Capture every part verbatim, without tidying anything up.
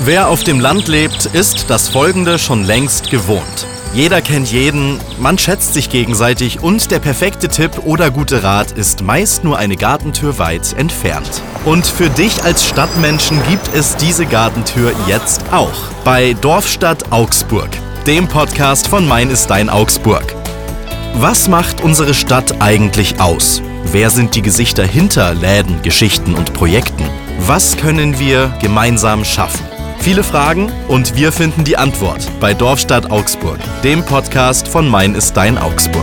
Wer auf dem Land lebt, ist das Folgende schon längst gewohnt. Jeder kennt jeden, man schätzt sich gegenseitig und der perfekte Tipp oder gute Rat ist meist nur eine Gartentür weit entfernt. Und für dich als Stadtmenschen gibt es diese Gartentür jetzt auch. Bei Dorfstadt Augsburg, dem Podcast von Mein ist dein Augsburg. Was macht unsere Stadt eigentlich aus? Wer sind die Gesichter hinter Läden, Geschichten und Projekten? Was können wir gemeinsam schaffen? Viele Fragen und wir finden die Antwort bei Dorfstadt Augsburg, dem Podcast von Mein ist dein Augsburg.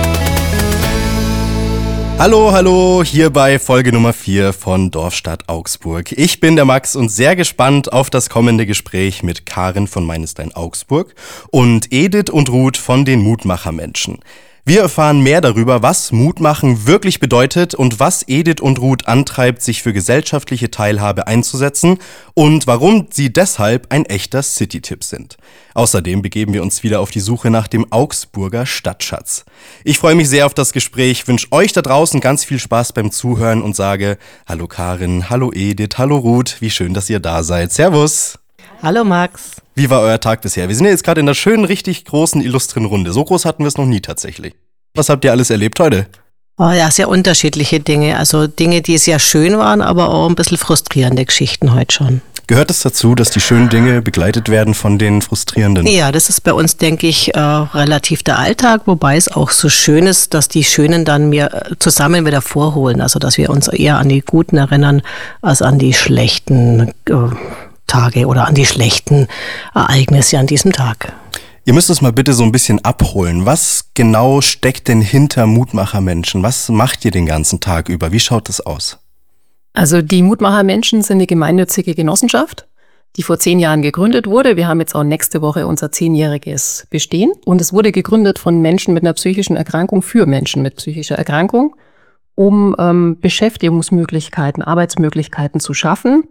Hallo, hallo, hier bei Folge Nummer vier von Dorfstadt Augsburg. Ich bin der Max und sehr gespannt auf das kommende Gespräch mit Karin von Mein ist dein Augsburg und Edith und Ruth von den Mutmachermenschen. Wir erfahren mehr darüber, was Mutmachen wirklich bedeutet und was Edith und Ruth antreibt, sich für gesellschaftliche Teilhabe einzusetzen und warum sie deshalb ein echter City-Tipp sind. Außerdem begeben wir uns wieder auf die Suche nach dem Augsburger Stadtschatz. Ich freue mich sehr auf das Gespräch, wünsche euch da draußen ganz viel Spaß beim Zuhören und sage Hallo Karin, hallo Edith, hallo Ruth, wie schön, dass ihr da seid. Servus! Hallo Max. Wie war euer Tag bisher? Wir sind ja jetzt gerade in der schönen, richtig großen, illustren Runde. So groß hatten wir es noch nie tatsächlich. Was habt ihr alles erlebt heute? Oh ja, sehr unterschiedliche Dinge. Also Dinge, die sehr schön waren, aber auch ein bisschen frustrierende Geschichten heute schon. Gehört es dazu, dass die schönen Dinge begleitet werden von den frustrierenden? Ja, das ist bei uns, denke ich, äh, relativ der Alltag, wobei es auch so schön ist, dass die Schönen dann mir zusammen wieder vorholen. Also dass wir uns eher an die Guten erinnern, als an die schlechten äh, Tage oder an die schlechten Ereignisse an diesem Tag. Ihr müsst uns mal bitte so ein bisschen abholen. Was genau steckt denn hinter Mutmachermenschen? Was macht ihr den ganzen Tag über? Wie schaut das aus? Also die Mutmachermenschen sind eine gemeinnützige Genossenschaft, die vor zehn Jahren gegründet wurde. Wir haben jetzt auch nächste Woche unser zehnjähriges Bestehen. Und es wurde gegründet von Menschen mit einer psychischen Erkrankung für Menschen mit psychischer Erkrankung, um ähm, Beschäftigungsmöglichkeiten, Arbeitsmöglichkeiten zu schaffen,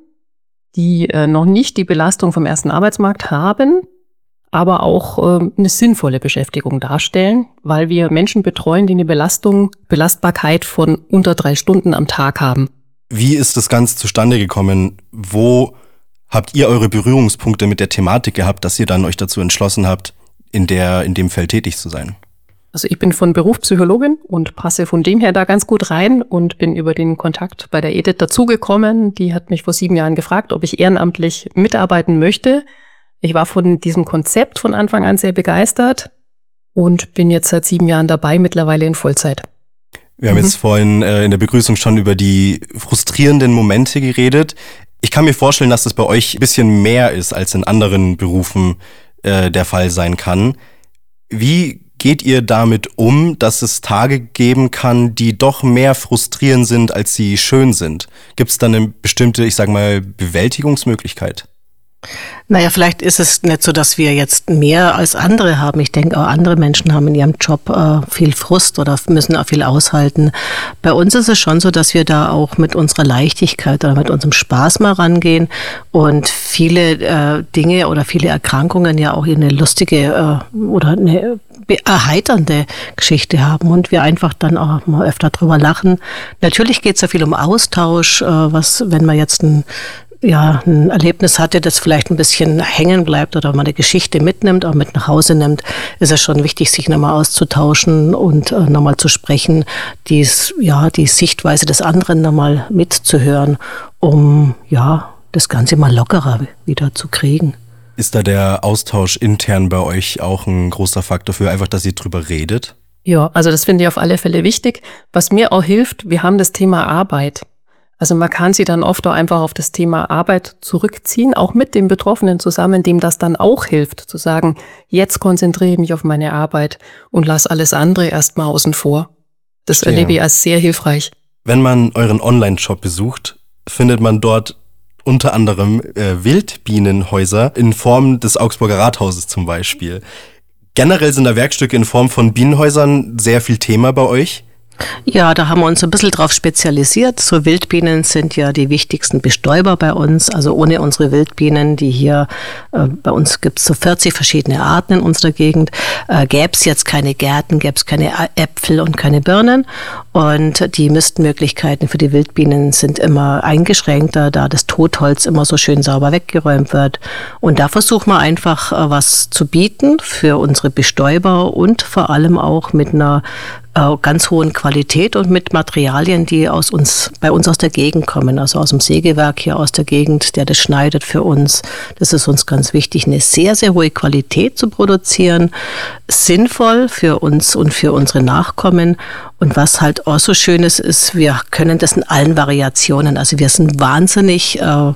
die äh, noch nicht die Belastung vom ersten Arbeitsmarkt haben, aber auch äh, eine sinnvolle Beschäftigung darstellen, weil wir Menschen betreuen, die eine Belastung, Belastbarkeit von unter drei Stunden am Tag haben. Wie ist das Ganze zustande gekommen? Wo habt ihr eure Berührungspunkte mit der Thematik gehabt, dass ihr dann euch dazu entschlossen habt, in der, in dem Feld tätig zu sein? Also ich bin von Beruf Psychologin und passe von dem her da ganz gut rein und bin über den Kontakt bei der Edith dazugekommen. Die hat mich vor sieben Jahren gefragt, ob ich ehrenamtlich mitarbeiten möchte. Ich war von diesem Konzept von Anfang an sehr begeistert und bin jetzt seit sieben Jahren dabei, mittlerweile in Vollzeit. Wir haben mhm. jetzt vorhin äh, in der Begrüßung schon über die frustrierenden Momente geredet. Ich kann mir vorstellen, dass das bei euch ein bisschen mehr ist, als in anderen Berufen äh, der Fall sein kann. Wie geht ihr damit um, dass es Tage geben kann, die doch mehr frustrierend sind, als sie schön sind? Gibt es da eine bestimmte, ich sag mal, Bewältigungsmöglichkeit? Naja, vielleicht ist es nicht so, dass wir jetzt mehr als andere haben. Ich denke, auch andere Menschen haben in ihrem Job äh, viel Frust oder müssen auch viel aushalten. Bei uns ist es schon so, dass wir da auch mit unserer Leichtigkeit oder mit unserem Spaß mal rangehen und viele äh, Dinge oder viele Erkrankungen ja auch eine lustige äh, oder eine erheiternde Geschichte haben und wir einfach dann auch mal öfter drüber lachen. Natürlich geht es ja viel um Austausch, äh, was, wenn man jetzt ein ja, ein Erlebnis hatte, das vielleicht ein bisschen hängen bleibt oder man eine Geschichte mitnimmt, auch mit nach Hause nimmt, ist es schon wichtig, sich nochmal auszutauschen und äh, nochmal zu sprechen, dies, ja, die Sichtweise des anderen nochmal mitzuhören, um, ja, das Ganze mal lockerer wieder zu kriegen. Ist da der Austausch intern bei euch auch ein großer Faktor für einfach, dass ihr drüber redet? Ja, also das finde ich auf alle Fälle wichtig. Was mir auch hilft, wir haben das Thema Arbeit. Also man kann sie dann oft auch einfach auf das Thema Arbeit zurückziehen, auch mit dem Betroffenen zusammen, dem das dann auch hilft, zu sagen, jetzt konzentriere ich mich auf meine Arbeit und lass alles andere erstmal außen vor. Das Verstehe. Erlebe ich als sehr hilfreich. Wenn man euren Online-Shop besucht, findet man dort unter anderem äh, Wildbienenhäuser in Form des Augsburger Rathauses zum Beispiel. Generell sind da Werkstücke in Form von Bienenhäusern sehr viel Thema bei euch. Ja, da haben wir uns ein bisschen drauf spezialisiert. So Wildbienen sind ja die wichtigsten Bestäuber bei uns. Also ohne unsere Wildbienen, die hier, äh, bei uns gibt es so vierzig verschiedene Arten in unserer Gegend, äh, gäbe es jetzt keine Gärten, gäbe es keine Äpfel und keine Birnen. Und die Nistmöglichkeiten für die Wildbienen sind immer eingeschränkter, da das Totholz immer so schön sauber weggeräumt wird. Und da versuchen wir einfach äh, was zu bieten für unsere Bestäuber und vor allem auch mit einer äh, ganz hohen Qualität und mit Materialien, die aus uns, bei uns aus der Gegend kommen, also aus dem Sägewerk hier aus der Gegend, der das schneidet für uns. Das ist uns ganz wichtig, eine sehr, sehr hohe Qualität zu produzieren, sinnvoll für uns und für unsere Nachkommen. Und was halt auch so schön ist, ist, wir können das in allen Variationen. Also wir sind wahnsinnig äh,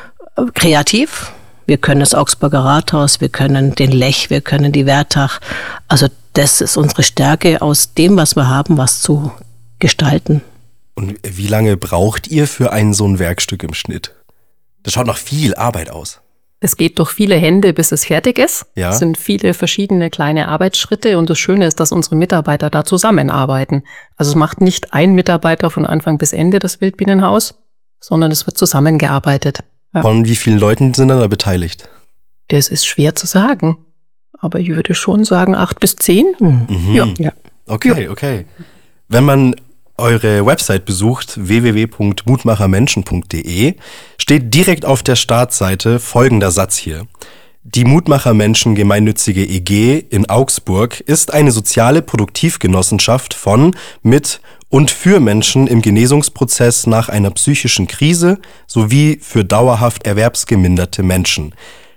kreativ. Wir können das Augsburger Rathaus, wir können den Lech, wir können die Wertach. Also das ist unsere Stärke, aus dem, was wir haben, was zu gestalten. Und wie lange braucht ihr für ein so ein Werkstück im Schnitt? Das schaut nach viel Arbeit aus. Es geht durch viele Hände, bis es fertig ist. Ja. Es sind viele verschiedene kleine Arbeitsschritte und das Schöne ist, dass unsere Mitarbeiter da zusammenarbeiten. Also es macht nicht ein Mitarbeiter von Anfang bis Ende das Wildbienenhaus, sondern es wird zusammengearbeitet. Ja. Von wie vielen Leuten sind da beteiligt? Das ist schwer zu sagen, aber ich würde schon sagen acht bis zehn. Mhm. Ja. Ja. Okay, okay. Wenn man eure Website besucht, w w w punkt mutmachermenschen punkt d e, steht direkt auf der Startseite folgender Satz hier. Die Mutmachermenschen gemeinnützige E G in Augsburg ist eine soziale Produktivgenossenschaft von, mit und für Menschen im Genesungsprozess nach einer psychischen Krise sowie für dauerhaft erwerbsgeminderte Menschen.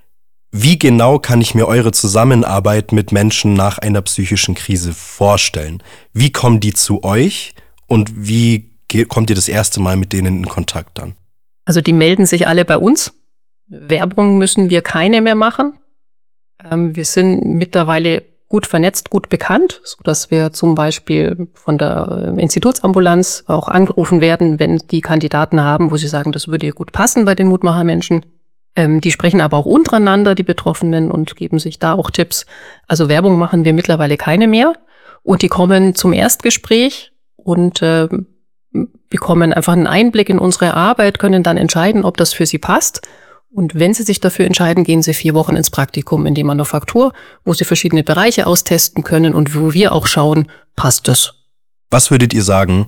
Wie genau kann ich mir eure Zusammenarbeit mit Menschen nach einer psychischen Krise vorstellen? Wie kommen die zu euch und wie ge- kommt ihr das erste Mal mit denen in Kontakt dann? Also die melden sich alle bei uns. Werbung müssen wir keine mehr machen. Ähm, wir sind mittlerweile gut vernetzt, gut bekannt, sodass wir zum Beispiel von der Institutsambulanz auch angerufen werden, wenn die Kandidaten haben, wo sie sagen, das würde gut passen bei den Mutmachermenschen. Ähm, die sprechen aber auch untereinander, die Betroffenen, und geben sich da auch Tipps. Also Werbung machen wir mittlerweile keine mehr. Und die kommen zum Erstgespräch und äh, bekommen einfach einen Einblick in unsere Arbeit, können dann entscheiden, ob das für sie passt. Und wenn sie sich dafür entscheiden, gehen sie vier Wochen ins Praktikum in die Manufaktur, wo sie verschiedene Bereiche austesten können und wo wir auch schauen, passt das. Was würdet ihr sagen,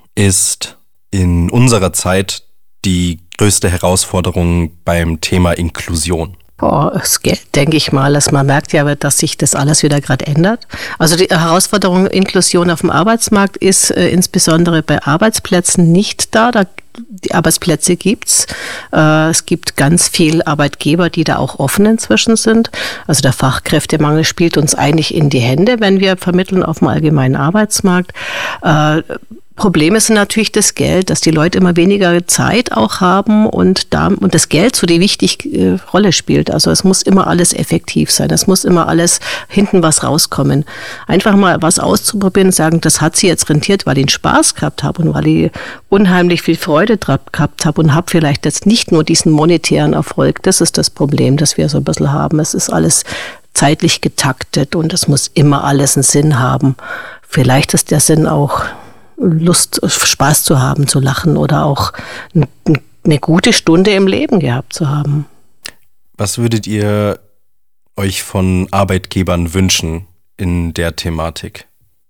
ist in unserer Zeit die größte Herausforderung beim Thema Inklusion? Oh, es geht, denke ich mal, dass man merkt ja, dass sich das alles wieder gerade ändert. Also die Herausforderung Inklusion auf dem Arbeitsmarkt ist äh, insbesondere bei Arbeitsplätzen nicht da. Da die Arbeitsplätze gibt's. Äh, es gibt ganz viel Arbeitgeber, die da auch offen inzwischen sind. Also der Fachkräftemangel spielt uns eigentlich in die Hände, wenn wir vermitteln auf dem allgemeinen Arbeitsmarkt. Äh, Probleme sind natürlich das Geld, dass die Leute immer weniger Zeit auch haben und da und das Geld so die wichtige äh, Rolle spielt. Also es muss immer alles effektiv sein, es muss immer alles hinten was rauskommen. Einfach mal was auszuprobieren und sagen, das hat sie jetzt rentiert, weil ich einen Spaß gehabt habe und weil ich unheimlich viel Freude dran gehabt habe und habe vielleicht jetzt nicht nur diesen monetären Erfolg. Das ist das Problem, das wir so ein bisschen haben. Es ist alles zeitlich getaktet und es muss immer alles einen Sinn haben. Vielleicht ist der Sinn auch Lust, Spaß zu haben, zu lachen oder auch eine gute Stunde im Leben gehabt zu haben. Was würdet ihr euch von Arbeitgebern wünschen in der Thematik?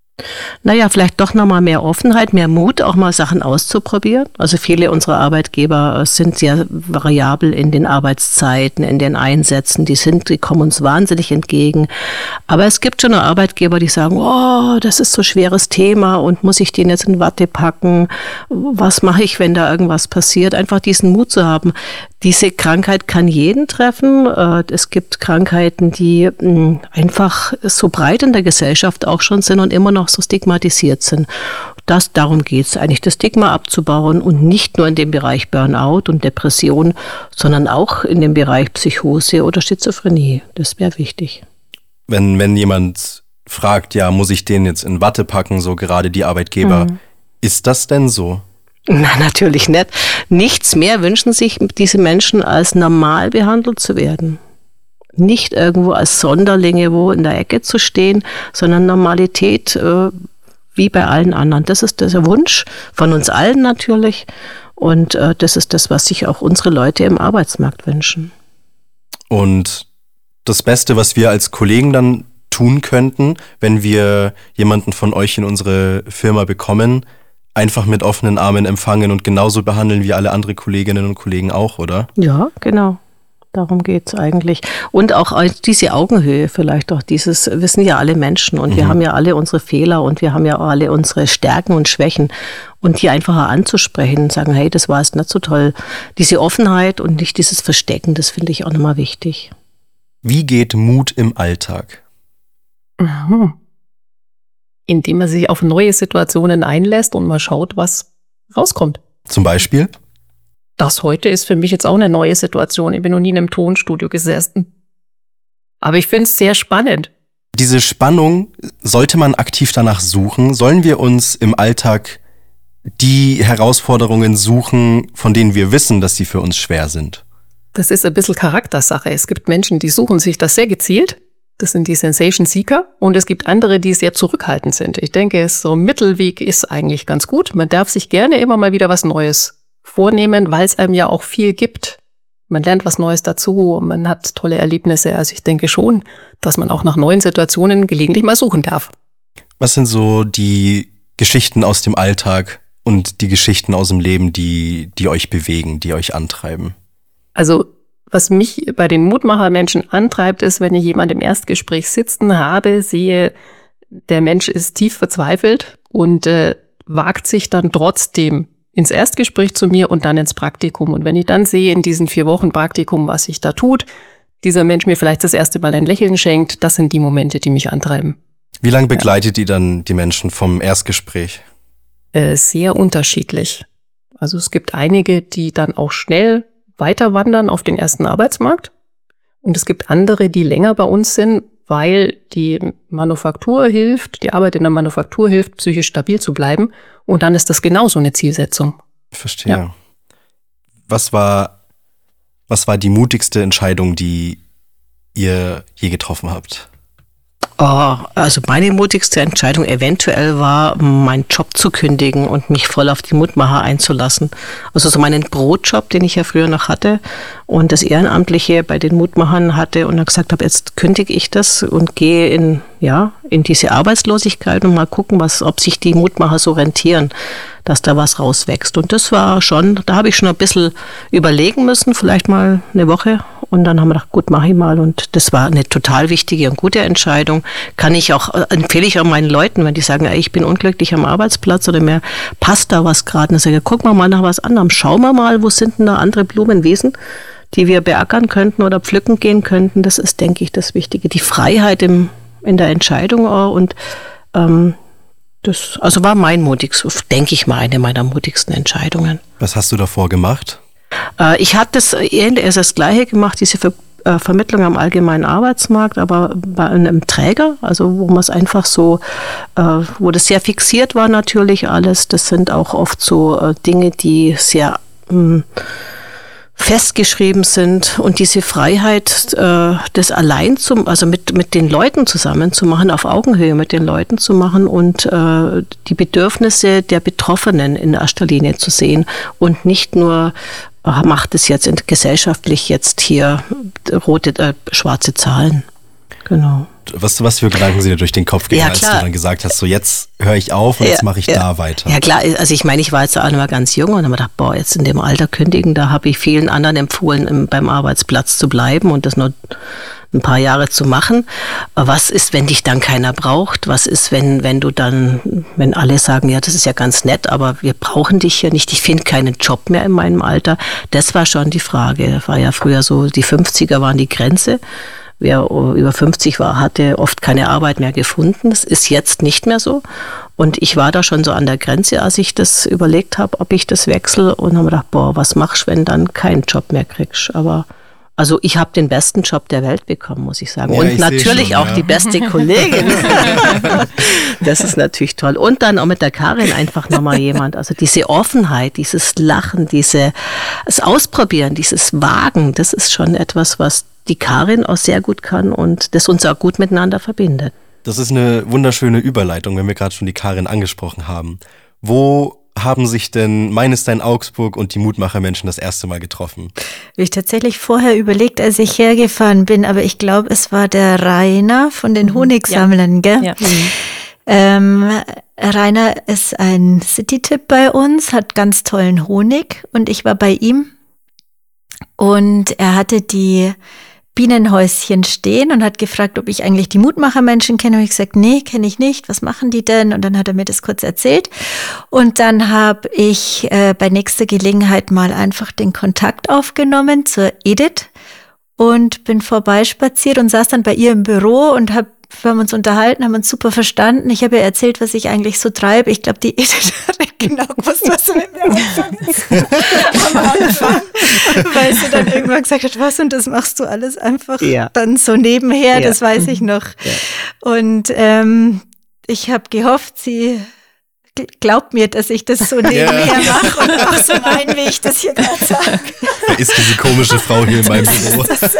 Naja, vielleicht doch nochmal mehr Offenheit, mehr Mut, auch mal Sachen auszuprobieren. Also viele unserer Arbeitgeber sind sehr variabel in den Arbeitszeiten, in den Einsätzen. Die sind, die kommen uns wahnsinnig entgegen. Aber es gibt schon Arbeitgeber, die sagen, oh, das ist so ein schweres Thema und muss ich den jetzt in Watte packen? Was mache ich, wenn da irgendwas passiert? Einfach diesen Mut zu haben. Diese Krankheit kann jeden treffen. Es gibt Krankheiten, die einfach so breit in der Gesellschaft auch schon sind und immer noch so stigmatisiert sind. Das, darum geht es eigentlich, das Stigma abzubauen und nicht nur in dem Bereich Burnout und Depression, sondern auch in dem Bereich Psychose oder Schizophrenie. Das wäre wichtig. Wenn, wenn jemand fragt, ja, muss ich den jetzt in Watte packen, so gerade die Arbeitgeber, mhm. Ist das denn so? Na, natürlich nicht. Nichts mehr wünschen sich diese Menschen, als normal behandelt zu werden. Nicht irgendwo als Sonderlinge wo in der Ecke zu stehen, sondern Normalität äh, wie bei allen anderen. Das ist der Wunsch von uns allen natürlich. Und äh, das ist das, was sich auch unsere Leute im Arbeitsmarkt wünschen. Und das Beste, was wir als Kollegen dann tun könnten, wenn wir jemanden von euch in unsere Firma bekommen, einfach mit offenen Armen empfangen und genauso behandeln wie alle andere Kolleginnen und Kollegen auch, oder? Ja, genau. Darum geht's eigentlich. Und auch diese Augenhöhe vielleicht auch, dieses wissen ja alle Menschen und mhm. wir haben ja alle unsere Fehler und wir haben ja auch alle unsere Stärken und Schwächen und die einfach anzusprechen und sagen, hey, das war jetzt nicht so toll. Diese Offenheit und nicht dieses Verstecken, das finde ich auch nochmal wichtig. Wie geht Mut im Alltag? Mhm. Indem man sich auf neue Situationen einlässt und mal schaut, was rauskommt. Zum Beispiel? Das heute ist für mich jetzt auch eine neue Situation. Ich bin noch nie in einem Tonstudio gesessen. Aber ich finde es sehr spannend. Diese Spannung, sollte man aktiv danach suchen? Sollen wir uns im Alltag die Herausforderungen suchen, von denen wir wissen, dass sie für uns schwer sind? Das ist ein bisschen Charaktersache. Es gibt Menschen, die suchen sich das sehr gezielt. Das sind die Sensation Seeker. Und es gibt andere, die sehr zurückhaltend sind. Ich denke, so ein Mittelweg ist eigentlich ganz gut. Man darf sich gerne immer mal wieder was Neues vornehmen, weil es einem ja auch viel gibt. Man lernt was Neues dazu, man hat tolle Erlebnisse. Also ich denke schon, dass man auch nach neuen Situationen gelegentlich mal suchen darf. Was sind so die Geschichten aus dem Alltag und die Geschichten aus dem Leben, die, die euch bewegen, die euch antreiben? Also was mich bei den Mutmachermenschen antreibt, ist, wenn ich jemanden im Erstgespräch sitzen habe, sehe, der Mensch ist tief verzweifelt und äh, wagt sich dann trotzdem ins Erstgespräch zu mir und dann ins Praktikum. Und wenn ich dann sehe in diesen vier Wochen Praktikum, was sich da tut, dieser Mensch mir vielleicht das erste Mal ein Lächeln schenkt, das sind die Momente, die mich antreiben. Wie lange begleitet ja. ihr dann die Menschen vom Erstgespräch? Äh, sehr unterschiedlich. Also es gibt einige, die dann auch schnell weiter wandern auf den ersten Arbeitsmarkt. Und es gibt andere, die länger bei uns sind, weil die Manufaktur hilft, die Arbeit in der Manufaktur hilft, psychisch stabil zu bleiben. Und dann ist das genauso eine Zielsetzung. Verstehe. Ja. Was war, was war die mutigste Entscheidung, die ihr je getroffen habt? Oh, also meine mutigste Entscheidung eventuell war, meinen Job zu kündigen und mich voll auf die Mutmacher einzulassen. Also so meinen Brotjob, den ich ja früher noch hatte und das Ehrenamtliche bei den Mutmachern hatte und dann gesagt habe, jetzt kündige ich das und gehe in, ja, in diese Arbeitslosigkeit und mal gucken, was, ob sich die Mutmacher so rentieren, dass da was rauswächst. Und das war schon, da habe ich schon ein bisschen überlegen müssen, vielleicht mal eine Woche. Und dann haben wir gedacht, gut, mache ich mal. Und das war eine total wichtige und gute Entscheidung. Kann ich auch, empfehle ich auch meinen Leuten, wenn die sagen, ey, ich bin unglücklich am Arbeitsplatz oder mir passt da was gerade. Dann sage ich, guck mal mal nach was anderem. Schauen wir mal, wo sind denn da andere Blumenwiesen, die wir beackern könnten oder pflücken gehen könnten. Das ist, denke ich, das Wichtige. Die Freiheit im, in der Entscheidung auch. Und ähm, das also war mein mutigstes, denke ich mal, eine meiner mutigsten Entscheidungen. Was hast du davor gemacht? Ich habe das ähnlich, das Gleiche gemacht, diese Ver, äh, Vermittlung am allgemeinen Arbeitsmarkt, aber bei einem Träger, also wo man es einfach so, äh, wo das sehr fixiert war natürlich alles. Das sind auch oft so äh, Dinge, die sehr mh, festgeschrieben sind und diese Freiheit, äh, das allein zum, also mit mit den Leuten zusammen zu machen, auf Augenhöhe mit den Leuten zu machen und äh, die Bedürfnisse der Betroffenen in erster Linie zu sehen und nicht nur macht es jetzt in, gesellschaftlich jetzt hier rote, äh, schwarze Zahlen. Genau. Was, was für Gedanken sind dir durch den Kopf gegangen, ja, als du dann gesagt hast, so jetzt höre ich auf und ja, jetzt mache ich ja, da weiter? Ja klar, also ich meine, ich war jetzt auch noch mal ganz jung und habe mir gedacht, boah, jetzt in dem Alter kündigen, da habe ich vielen anderen empfohlen, im, beim Arbeitsplatz zu bleiben und das nur ein paar Jahre zu machen. Was ist, wenn dich dann keiner braucht? Was ist, wenn wenn du dann, wenn alle sagen, ja, das ist ja ganz nett, aber wir brauchen dich ja nicht, ich finde keinen Job mehr in meinem Alter. Das war schon die Frage. Das war ja früher so, die fünfziger waren die Grenze. Wer über fünfzig war, hatte oft keine Arbeit mehr gefunden. Das ist jetzt nicht mehr so. Und ich war da schon so an der Grenze, als ich das überlegt habe, ob ich das wechsle und habe mir gedacht, boah, was machst du, wenn dann keinen Job mehr kriegst? Aber also ich habe den besten Job der Welt bekommen, muss ich sagen. Ja, und ich natürlich schon, auch ja. die beste Kollegin. Das ist natürlich toll. Und dann auch mit der Karin einfach nochmal jemand. Also diese Offenheit, dieses Lachen, dieses Ausprobieren, dieses Wagen, das ist schon etwas, was die Karin auch sehr gut kann und das uns auch gut miteinander verbindet. Das ist eine wunderschöne Überleitung, wenn wir gerade schon die Karin angesprochen haben. Wo haben sich denn Meilenstein Augsburg und die Mutmacher-Menschen das erste Mal getroffen? Habe ich tatsächlich vorher überlegt, als ich hergefahren bin, aber ich glaube, es war der Rainer von den Honigsammlern, gell? Ja. Ähm, Rainer ist ein City-Tipp bei uns, hat ganz tollen Honig und ich war bei ihm und er hatte die Bienenhäuschen stehen und hat gefragt, ob ich eigentlich die Mutmacher-Menschen kenne. Und ich gesagt, nee, kenne ich nicht. Was machen die denn? Und dann hat er mir das kurz erzählt. Und dann habe ich äh, bei nächster Gelegenheit mal einfach den Kontakt aufgenommen zur Edith und bin vorbeispaziert und saß dann bei ihr im Büro und hab, wir haben uns unterhalten, haben uns super verstanden. Ich habe ihr erzählt, was ich eigentlich so treibe. Ich glaube, die Edith hat genau gewusst, was sie mit mir anfangen am Anfang, weil sie dann irgendwann gesagt hat, was, und das machst du alles einfach ja. dann so nebenher, ja. das weiß ich noch. Ja. Und ähm, ich habe gehofft, sie glaubt mir, dass ich das so nebenher ja. mache und auch so mein, wie ich das hier gerade sage. Wer ist diese komische Frau hier in meinem Büro? Das ist,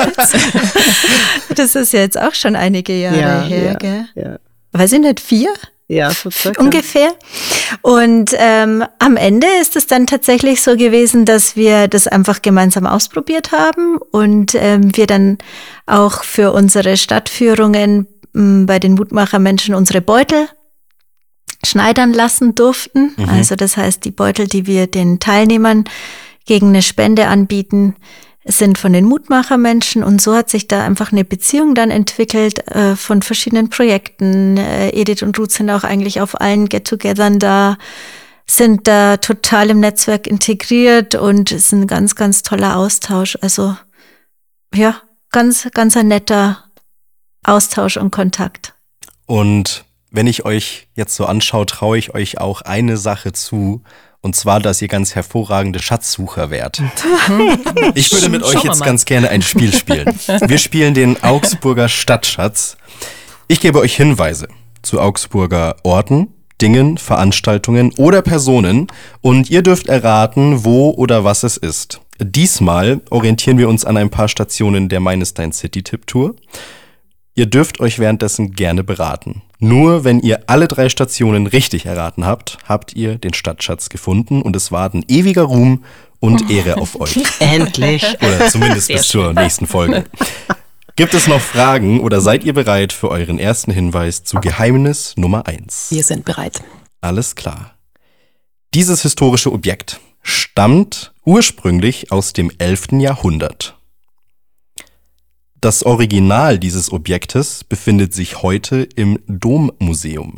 das ist ja jetzt auch schon einige Jahre ja, her, ja, gell? Ja. Weiß ich nicht, vier? Ja, so circa. Ungefähr. Und ähm, am Ende ist es dann tatsächlich so gewesen, dass wir das einfach gemeinsam ausprobiert haben und ähm, wir dann auch für unsere Stadtführungen m, bei den Mutmacher-Menschen unsere Beutel schneidern lassen durften. Mhm. Also das heißt, die Beutel, die wir den Teilnehmern gegen eine Spende anbieten, sind von den Mutmacher-Menschen, und so hat sich da einfach eine Beziehung dann entwickelt äh, von verschiedenen Projekten. Äh, Edith und Ruth sind auch eigentlich auf allen Get-Togethern da, sind da total im Netzwerk integriert und es ist ein ganz, ganz toller Austausch. Also ja, ganz, ganz ein netter Austausch und Kontakt. Und wenn ich euch jetzt so anschaue, traue ich euch auch eine Sache zu. Und zwar, dass ihr ganz hervorragende Schatzsucher wärt. Ich würde mit euch jetzt ganz gerne ein Spiel spielen. Wir spielen den Augsburger Stadtschatz. Ich gebe euch Hinweise zu Augsburger Orten, Dingen, Veranstaltungen oder Personen und ihr dürft erraten, wo oder was es ist. Diesmal orientieren wir uns an ein paar Stationen der Meilenstein City-Tipp-Tour. Ihr dürft euch währenddessen gerne beraten. Nur wenn ihr alle drei Stationen richtig erraten habt, habt ihr den Stadtschatz gefunden und es warten ewiger Ruhm und Ehre auf euch. Endlich. Oder zumindest bis zur nächsten Folge. Gibt es noch Fragen oder seid ihr bereit für euren ersten Hinweis zu Geheimnis Nummer eins? Wir sind bereit. Alles klar. Dieses historische Objekt stammt ursprünglich aus dem elften Jahrhundert. Das Original dieses Objektes befindet sich heute im Dommuseum.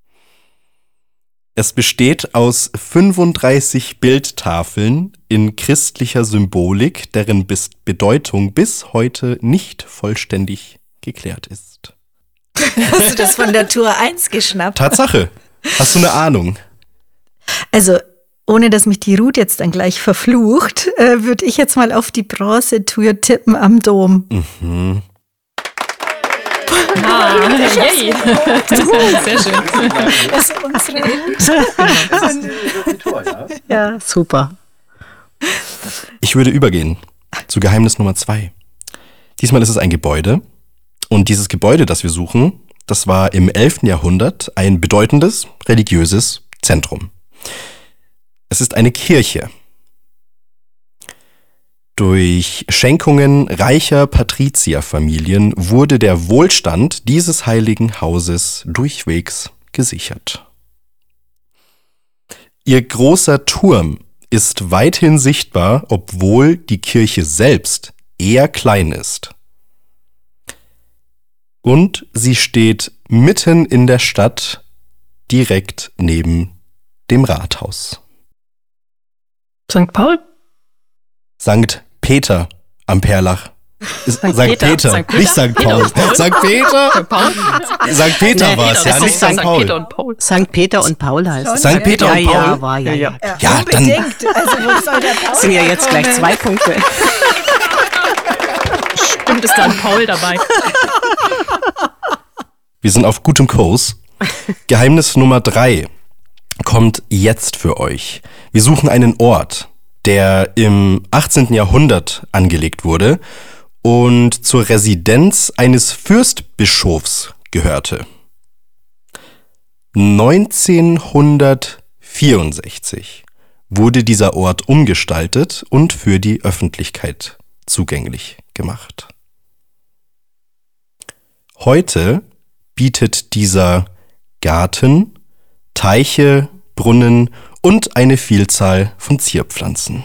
Es besteht aus fünfunddreißig Bildtafeln in christlicher Symbolik, deren Bedeutung bis heute nicht vollständig geklärt ist. Hast du das von der Tour eins geschnappt? Tatsache. Hast du eine Ahnung? Also, ohne dass mich die Ruth jetzt dann gleich verflucht, äh, würde ich jetzt mal auf die Bronzetour tippen am Dom. Mhm. Ah, yay. Sehr schön. Das ist unsere Ruth. Ja, super. Ich würde übergehen zu Geheimnis Nummer zwei. Diesmal ist es ein Gebäude. Und dieses Gebäude, das wir suchen, das war im elften Jahrhundert ein bedeutendes religiöses Zentrum. Es ist eine Kirche. Durch Schenkungen reicher Patrizierfamilien wurde der Wohlstand dieses heiligen Hauses durchwegs gesichert. Ihr großer Turm ist weithin sichtbar, obwohl die Kirche selbst eher klein ist. Und sie steht mitten in der Stadt, direkt neben dem Rathaus. Sankt Paul? Sankt Peter am Perlach. Sankt Peter. Peter, Sankt Peter? nicht Sankt Peter Paul. und Paul? Sankt Peter? Sankt Paul? Sankt Peter Nee, war es, Peter, ja, das nicht ist Sankt Paul. Peter und Paul. Sankt Peter und Paul heißt es. Sankt Peter und ja, Paul? Ja, war ja, ja. Ja, Ja, dann- unbedingt. Also, wo soll der Paul Das sind ja jetzt gleich herkommen? zwei Punkte. Stimmt, ist dann Paul dabei. Wir sind auf gutem Kurs. Geheimnis Nummer drei kommt jetzt für euch. Wir suchen einen Ort, der im achtzehnten Jahrhundert angelegt wurde und zur Residenz eines Fürstbischofs gehörte. neunzehnhundertvierundsechzig wurde dieser Ort umgestaltet und für die Öffentlichkeit zugänglich gemacht. Heute bietet dieser Garten Teiche, Brunnen und eine Vielzahl von Zierpflanzen.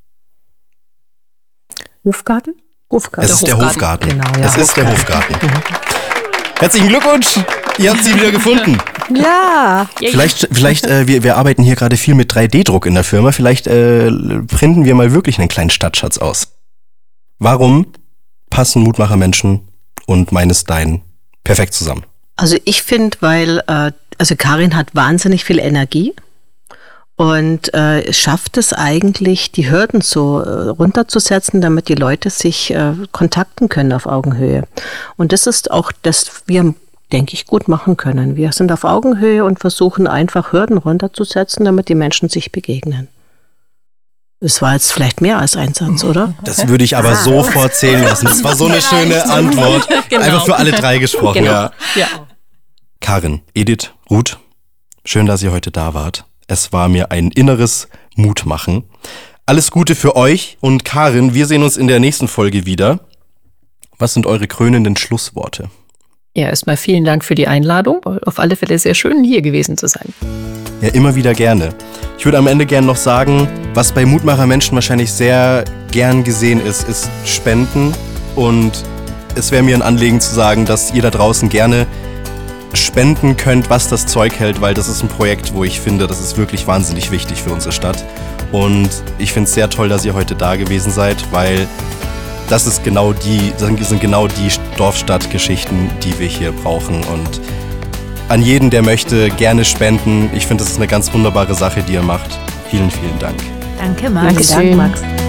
Hofgarten? Hofgarten. Es ist der Hofgarten. Genau, ja, es ist der Hofgarten. Herzlichen Glückwunsch! Ihr habt sie wieder gefunden. Ja. Vielleicht, vielleicht äh, wir, wir arbeiten hier gerade viel mit drei D Druck in der Firma. Vielleicht äh, printen wir mal wirklich einen kleinen Stadtschatz aus. Warum passen Mutmacher-Menschen und meines Dein perfekt zusammen? Also ich finde, weil äh, also Karin hat wahnsinnig viel Energie und äh, schafft es eigentlich, die Hürden so äh, runterzusetzen, damit die Leute sich äh, kontakten können auf Augenhöhe. Und das ist auch das, wir denke ich, gut machen können. Wir sind auf Augenhöhe und versuchen einfach Hürden runterzusetzen, damit die Menschen sich begegnen. Das war jetzt vielleicht mehr als ein Satz, oder? Das würde ich aber ah. sofort zählen lassen. Das war so eine schöne Antwort. Genau. Einfach für alle drei gesprochen. Genau. Ja. Ja. Karin, Edith, Ruth, schön, dass ihr heute da wart. Es war mir ein inneres Mutmachen. Alles Gute für euch und Karin, wir sehen uns in der nächsten Folge wieder. Was sind eure krönenden Schlussworte? Ja, erstmal vielen Dank für die Einladung. Auf alle Fälle sehr schön, hier gewesen zu sein. Ja, immer wieder gerne. Ich würde am Ende gerne noch sagen, was bei Mutmacher-Menschen wahrscheinlich sehr gern gesehen ist, ist Spenden. Und es wäre mir ein Anliegen zu sagen, dass ihr da draußen gerne spenden könnt, was das Zeug hält, weil das ist ein Projekt, wo ich finde, das ist wirklich wahnsinnig wichtig für unsere Stadt. Und ich finde es sehr toll, dass ihr heute da gewesen seid, weil das ist genau die, das sind genau die Dorf-Stadt-Geschichten, die wir hier brauchen. Und an jeden, der möchte, gerne spenden. Ich finde, das ist eine ganz wunderbare Sache, die ihr macht. Vielen, vielen Dank. Danke, Max. Danke, Dank, Max.